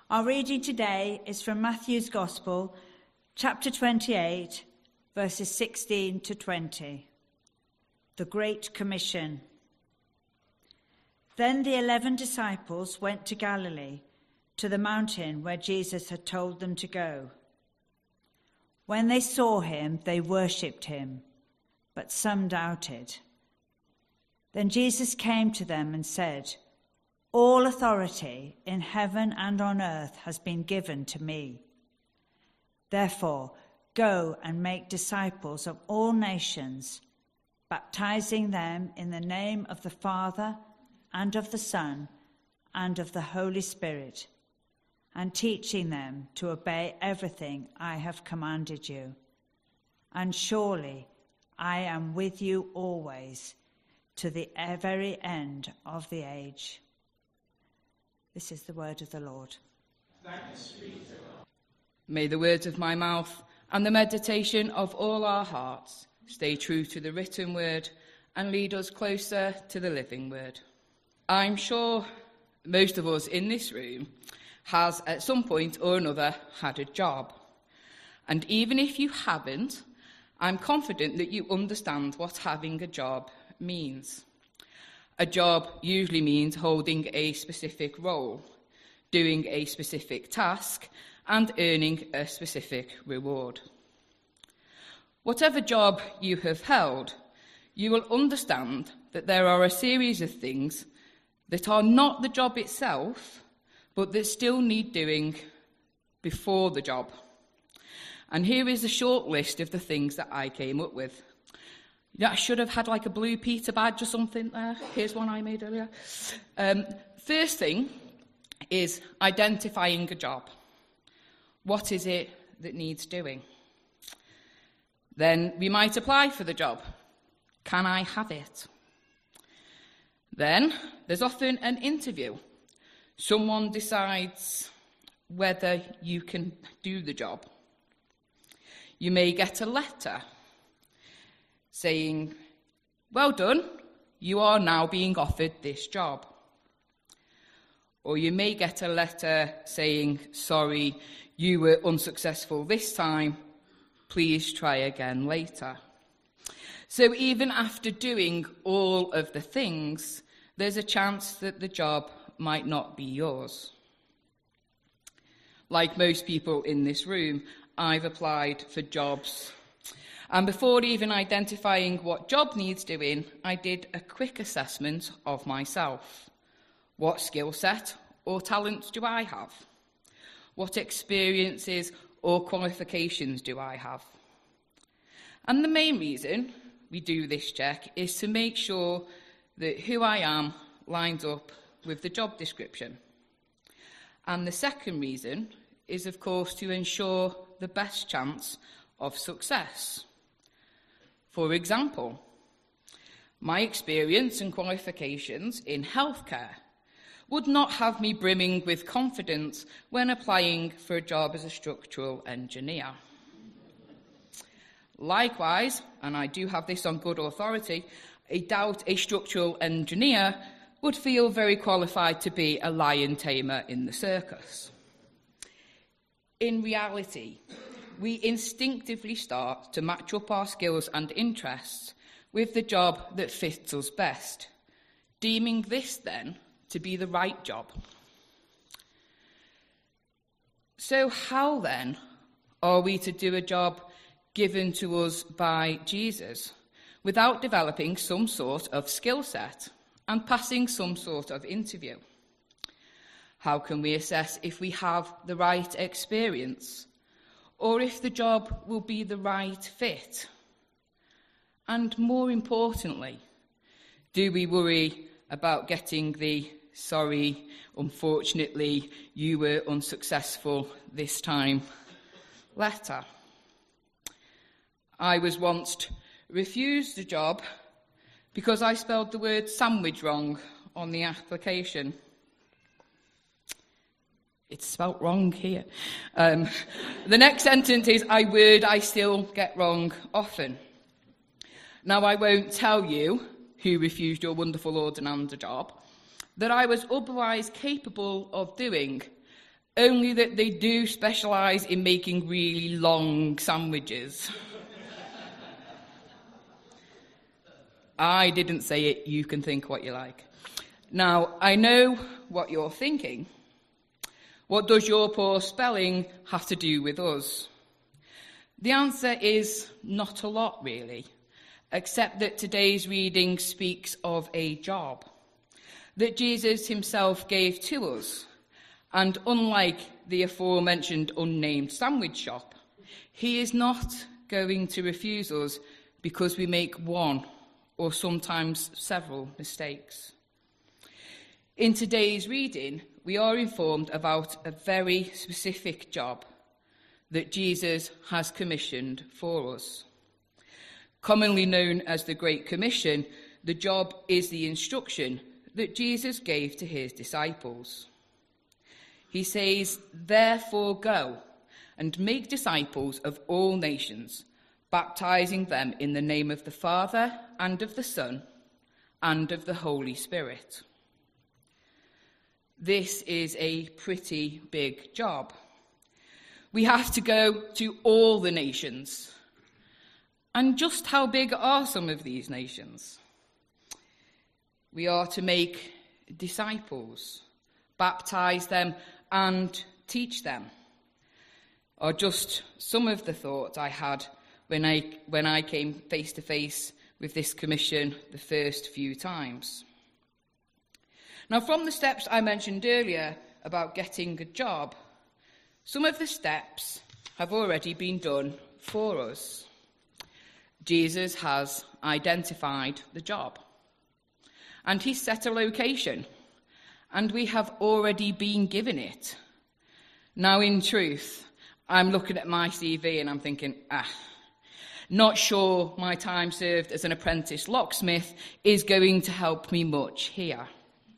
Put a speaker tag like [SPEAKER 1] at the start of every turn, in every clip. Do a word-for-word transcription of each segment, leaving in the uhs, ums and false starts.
[SPEAKER 1] Our reading today is from Matthew's Gospel, chapter twenty-eight, verses sixteen to twenty. The Great Commission. Then the eleven disciples went to Galilee, to the mountain where Jesus had told them to go. When they saw him, they worshipped him, but some doubted. Then Jesus came to them and said, "All authority in heaven and on earth has been given to me. Therefore, go and make disciples of all nations, baptizing them in the name of the Father and of the Son and of the Holy Spirit, and teaching them to obey everything I have commanded you. And surely I am with you always, to the very end of the age." This is the word of the Lord.
[SPEAKER 2] Thanks be to God.
[SPEAKER 3] May the words of my mouth and the meditation of all our hearts stay true to the written word and lead us closer to the living word. I'm sure most of us in this room has at some point or another had a job. And even if you haven't, I'm confident that you understand what having a job means. A job usually means holding a specific role, doing a specific task, and earning a specific reward. Whatever job you have held, you will understand that there are a series of things that are not the job itself, but that still need doing before the job. And here is a short list of the things that I came up with. Yeah, I should have had like a blue Peter badge or something there. Here's one I made earlier. Um, first thing is identifying a job. What is it that needs doing? Then we might apply for the job. Can I have it? Then there's often an interview. Someone decides whether you can do the job. You may get a letter saying, "Well done, you are now being offered this job." Or you may get a letter saying, "Sorry, you were unsuccessful this time, please try again later." So even after doing all of the things, there's a chance that the job might not be yours. Like most people in this room, I've applied for jobs. And before even identifying what job needs doing, I did a quick assessment of myself. What skill set or talents do I have? What experiences or qualifications do I have? And the main reason we do this check is to make sure that who I am lines up with the job description. And the second reason is, of course, to ensure the best chance of success. For example, my experience and qualifications in healthcare would not have me brimming with confidence when applying for a job as a structural engineer. Likewise, and I do have this on good authority, I doubt a structural engineer would feel very qualified to be a lion tamer in the circus. In reality, we instinctively start to match up our skills and interests with the job that fits us best, deeming this then to be the right job. So how then are we to do a job given to us by Jesus without developing some sort of skill set and passing some sort of interview? How can we assess if we have the right experience or if the job will be the right fit? And more importantly, do we worry about getting the "sorry, unfortunately, you were unsuccessful this time" letter? I was once refused a job because I spelled the word sandwich wrong on the application. It's spelt wrong here. Um, the next sentence is a word I still get wrong often. Now, I won't tell you who refused your wonderful ordinand a job that I was otherwise capable of doing, only that they do specialise in making really long sandwiches. I didn't say it, you can think what you like. Now, I know what you're thinking. What does your poor spelling have to do with us? The answer is not a lot, really, except that today's reading speaks of a job that Jesus himself gave to us. And unlike the aforementioned unnamed sandwich shop, he is not going to refuse us because we make one or sometimes several mistakes. In today's reading, we are informed about a very specific job that Jesus has commissioned for us. Commonly known as the Great Commission, the job is the instruction that Jesus gave to his disciples. He says, "Therefore go and make disciples of all nations, baptizing them in the name of the Father and of the Son and of the Holy Spirit." This is a pretty big job. We have to go to all the nations. And just how big are some of these nations? We are to make disciples, baptize them and teach them, are just some of the thoughts I had when I, when I came face to face with this commission the first few times. Now, from the steps I mentioned earlier about getting a job, some of the steps have already been done for us. Jesus has identified the job, and he set a location, and we have already been given it. Now, in truth, I'm looking at my C V and I'm thinking, ah, not sure my time served as an apprentice locksmith is going to help me much here.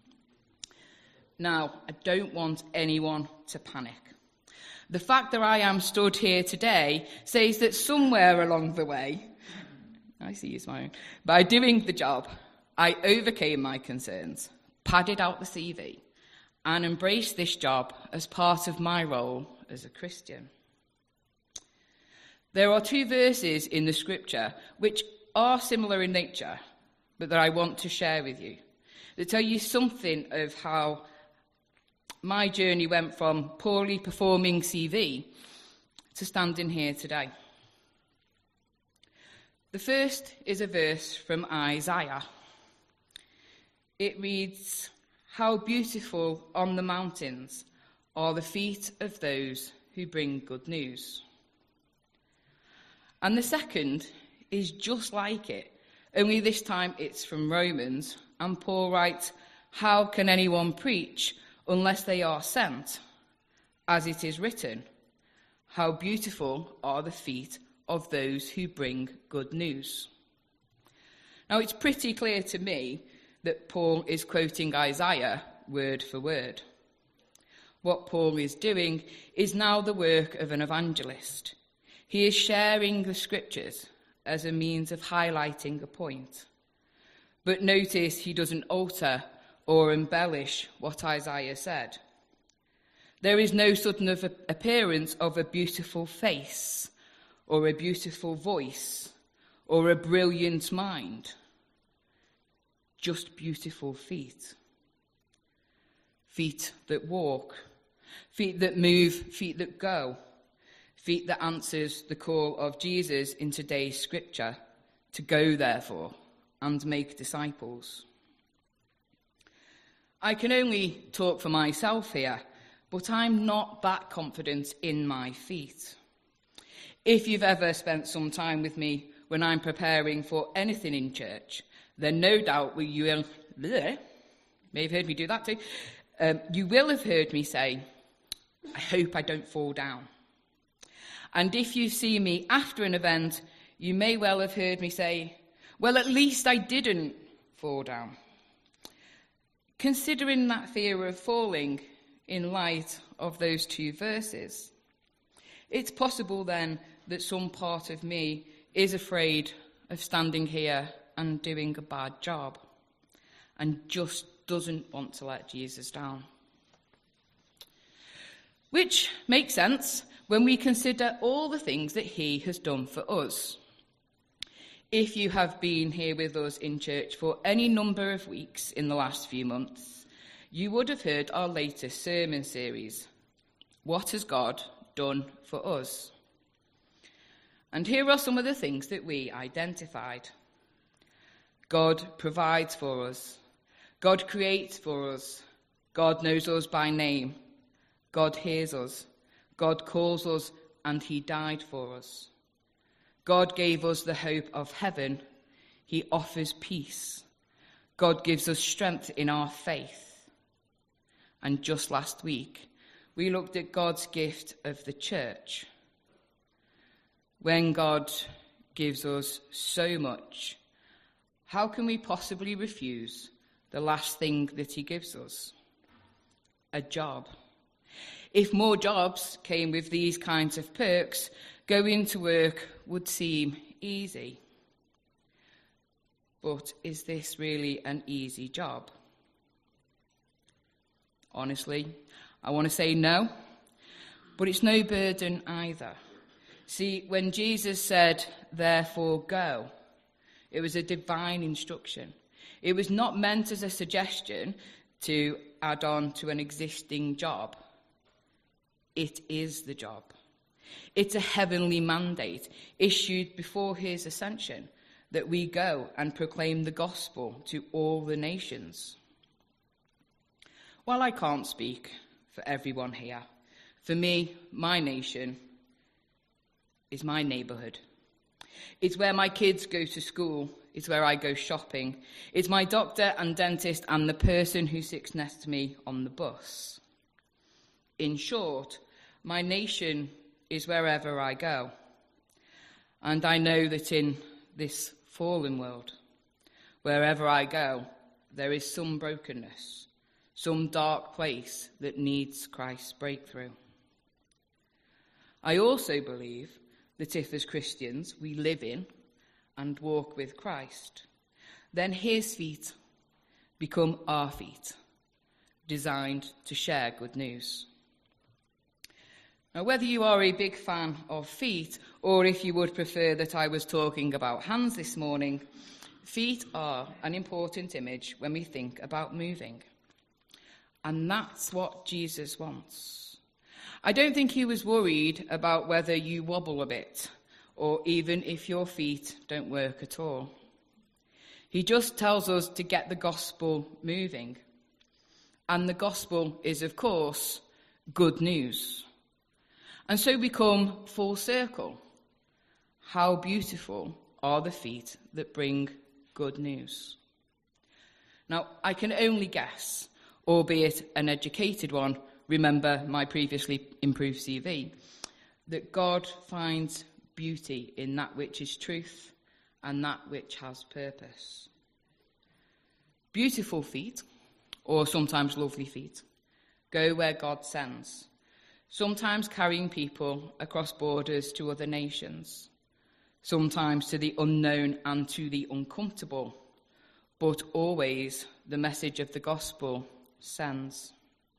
[SPEAKER 3] Now, I don't want anyone to panic. The fact that I am stood here today says that somewhere along the way, I see you smiling, by doing the job, I overcame my concerns, padded out the C V, and embraced this job as part of my role as a Christian. There are two verses in the scripture which are similar in nature, but that I want to share with you, that tell you something of how my journey went from poorly performing C V to standing here today. The first is a verse from Isaiah. It reads, "How beautiful on the mountains are the feet of those who bring good news." And the second is just like it, only this time it's from Romans, and Paul writes, "How can anyone preach unless they are sent? As it is written, how beautiful are the feet of those who bring good news." Now, it's pretty clear to me that Paul is quoting Isaiah word for word. What Paul is doing is now the work of an evangelist. He is sharing the scriptures as a means of highlighting a point. But notice he doesn't alter or embellish what Isaiah said. There is no sudden appearance of a beautiful face, or a beautiful voice, or a brilliant mind. Just beautiful feet. Feet that walk, feet that move, feet that go, feet that answers the call of Jesus in today's scripture to go, therefore, and make disciples. I can only talk for myself here, but I'm not that confident in my feet. If you've ever spent some time with me when I'm preparing for anything in church, then no doubt you will, bleh, may have heard me do that too, um, you will have heard me say, "I hope I don't fall down." And if you see me after an event, you may well have heard me say, "Well, at least I didn't fall down." Considering that fear of falling in light of those two verses, it's possible then that some part of me is afraid of standing here and doing a bad job and just doesn't want to let Jesus down. Which makes sense when we consider all the things that he has done for us. If you have been here with us in church for any number of weeks in the last few months, you would have heard our latest sermon series, What Has God Done for Us? And here are some of the things that we identified. God provides for us. God creates for us. God knows us by name. God hears us. God calls us, and he died for us. God gave us the hope of heaven. He offers peace. God gives us strength in our faith. And just last week, we looked at God's gift of the church. When God gives us so much, how can we possibly refuse the last thing that he gives us? A job. If more jobs came with these kinds of perks, going to work would seem easy. But is this really an easy job? Honestly, I want to say no, but it's no burden either. See, when Jesus said, therefore go, it was a divine instruction. It was not meant as a suggestion to add on to an existing job. It is the job. It's a heavenly mandate issued before his ascension that we go and proclaim the gospel to all the nations. While I can't speak for everyone here, for me, my nation is my neighbourhood. It's where my kids go to school. It's where I go shopping. It's my doctor and dentist and the person who sits next to me on the bus. In short, my nation is wherever I go. And I know that in this fallen world, wherever I go, there is some brokenness, some dark place that needs Christ's breakthrough. I also believe that if as Christians we live in and walk with Christ, then his feet become our feet, designed to share good news. Now, whether you are a big fan of feet, or if you would prefer that I was talking about hands this morning, feet are an important image when we think about moving. And that's what Jesus wants. I don't think he was worried about whether you wobble a bit, or even if your feet don't work at all. He just tells us to get the gospel moving. And the gospel is, of course, good news. And so we come full circle. How beautiful are the feet that bring good news. Now, I can only guess, albeit an educated one, remember my previously improved C V, that God finds beauty in that which is truth and that which has purpose. Beautiful feet, or sometimes lovely feet, go where God sends, sometimes carrying people across borders to other nations, sometimes to the unknown and to the uncomfortable, but always the message of the gospel sends.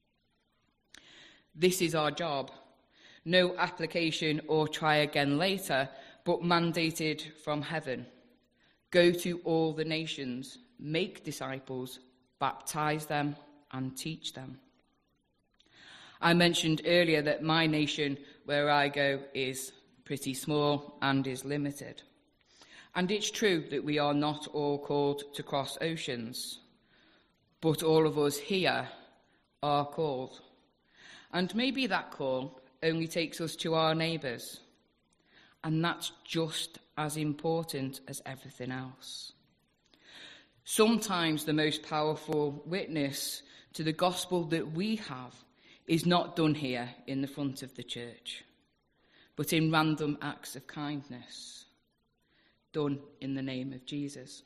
[SPEAKER 3] This is our job. No application or try again later, but mandated from heaven. Go to all the nations, make disciples, baptize them, and teach them. I mentioned earlier that my nation, where I go, is pretty small and is limited. And it's true that we are not all called to cross oceans, but all of us here are called. And maybe that call only takes us to our neighbours, and that's just as important as everything else. Sometimes the most powerful witness to the gospel that we have is not done here in the front of the church, but in random acts of kindness, done in the name of Jesus.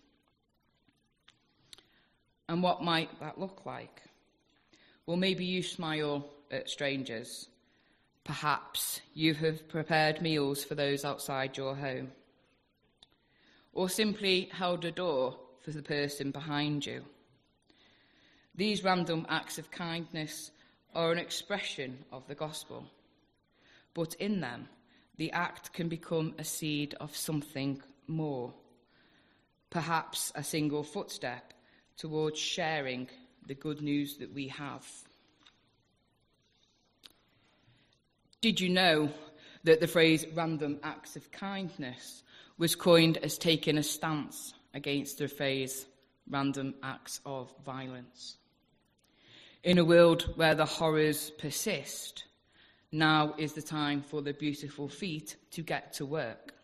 [SPEAKER 3] And what might that look like? Well, maybe you smile at strangers. Perhaps you have prepared meals for those outside your home. Or simply held a door for the person behind you. These random acts of kindness are an expression of the gospel, but in them, the act can become a seed of something more, perhaps a single footstep towards sharing the good news that we have. Did you know that the phrase random acts of kindness was coined as taking a stance against the phrase random acts of violence? In a world where the horrors persist, now is the time for the beautiful feet to get to work.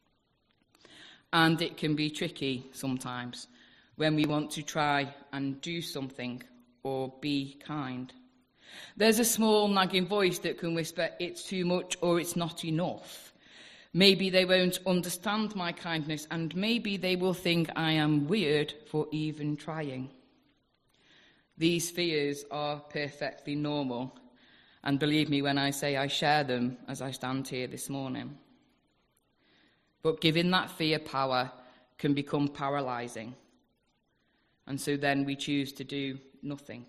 [SPEAKER 3] And it can be tricky sometimes when we want to try and do something or be kind. There's a small nagging voice that can whisper, it's too much or it's not enough. Maybe they won't understand my kindness, and maybe they will think I am weird for even trying. These fears are perfectly normal, and believe me when I say I share them as I stand here this morning. But giving that fear power can become paralysing, and so then we choose to do nothing.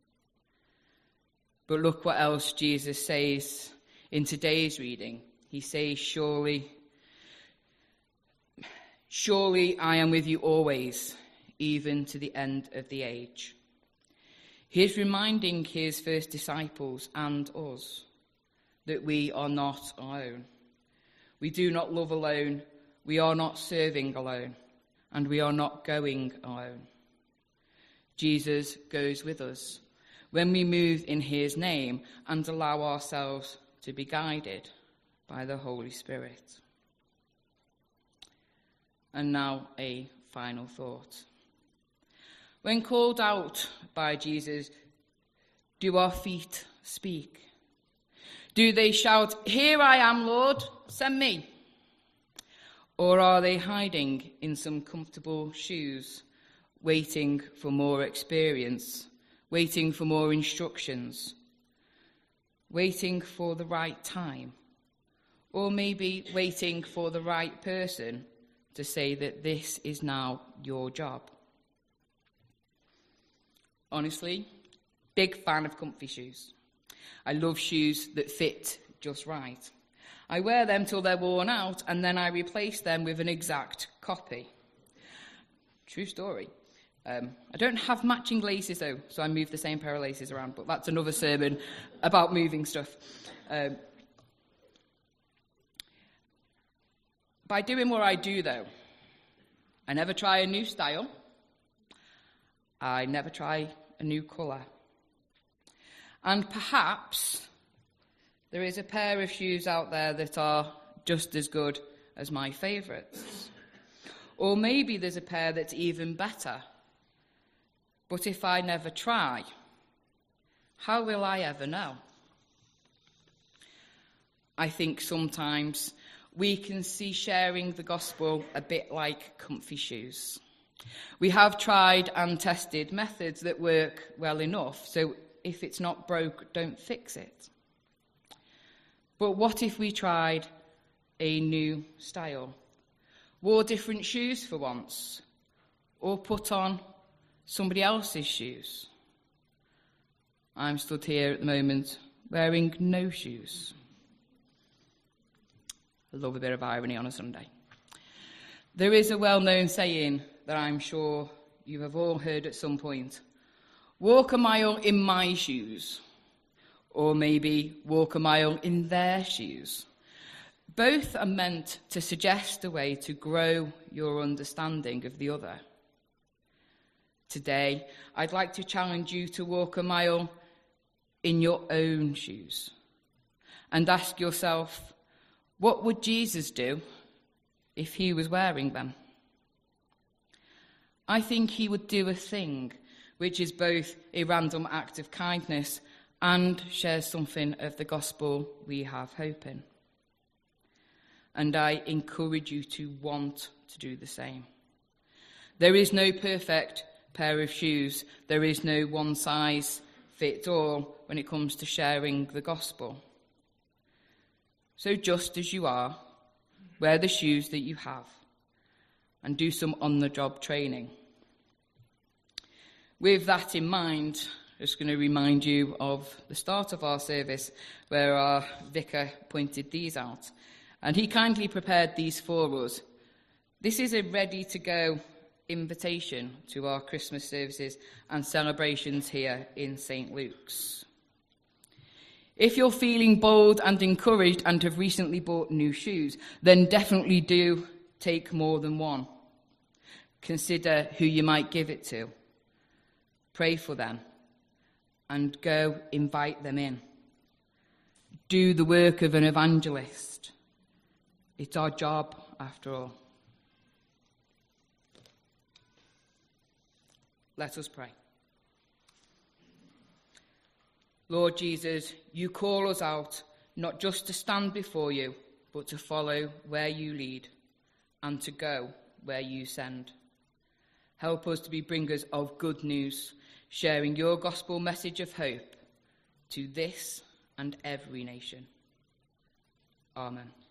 [SPEAKER 3] But look what else Jesus says in today's reading. He says, surely, surely I am with you always, even to the end of the age. He's reminding his first disciples and us that we are not alone. We do not love alone, we are not serving alone, and we are not going alone. Jesus goes with us when we move in his name and allow ourselves to be guided by the Holy Spirit. And now a final thought. When called out by Jesus, do our feet speak? Do they shout, "Here I am, Lord, send me"? Or are they hiding in some comfortable shoes, waiting for more experience, waiting for more instructions, waiting for the right time, or maybe waiting for the right person to say that this is now your job? Honestly, big fan of comfy shoes. I love shoes that fit just right. I wear them till they're worn out, and then I replace them with an exact copy. True story. Um, I don't have matching laces, though, so I move the same pair of laces around, but that's another sermon about moving stuff. Um, by doing what I do, though, I never try a new style. I never try a new colour. And perhaps there is a pair of shoes out there that are just as good as my favourites. Or maybe there's a pair that's even better. But if I never try, how will I ever know? I think sometimes we can see sharing the gospel a bit like comfy shoes. We have tried and tested methods that work well enough, so if it's not broke, don't fix it. But what if we tried a new style? Wore different shoes for once, or put on somebody else's shoes? I'm stood here at the moment wearing no shoes. I love a bit of irony on a Sunday. There is a well-known saying that I'm sure you have all heard at some point. Walk a mile in my shoes, or maybe walk a mile in their shoes. Both are meant to suggest a way to grow your understanding of the other. Today, I'd like to challenge you to walk a mile in your own shoes and ask yourself, what would Jesus do if he was wearing them? I think he would do a thing which is both a random act of kindness and shares something of the gospel we have hope in. And I encourage you to want to do the same. There is no perfect pair of shoes. There is no one size fits all when it comes to sharing the gospel. So just as you are, wear the shoes that you have and do some on-the-job training. With that in mind, Just going to remind you of the start of our service where our vicar pointed these out. And he kindly prepared these for us. This is a ready-to-go invitation to our Christmas services and celebrations here in Saint Luke's. If you're feeling bold and encouraged and have recently bought new shoes, then definitely do take more than one. Consider who you might give it to. Pray for them and go invite them in. Do the work of an evangelist. It's our job, after all. Let us pray. Lord Jesus, you call us out not just to stand before you, but to follow where you lead and to go where you send. Help us to be bringers of good news, sharing your gospel message of hope to this and every nation. Amen.